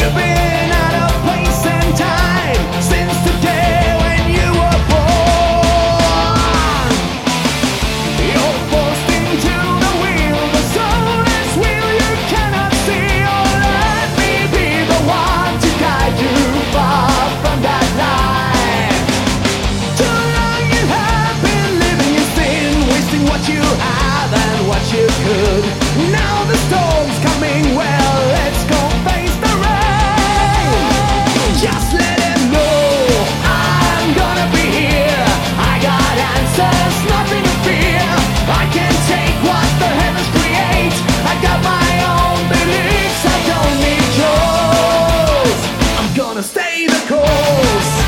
You've been out of place and time since the day when you were born. You're forced into the wheel, the soulless wheel you cannot see. Oh, let me be the one to guide you far from that line. Too long you have been living in sin, wasting what you have and what you could. Now the storm's coming, well, let's go face the rain. Just let him know I'm gonna be here. I got answers, nothing to fear. I can take what the heavens create. I got my own beliefs, I don't need yours. I'm gonna stay the course.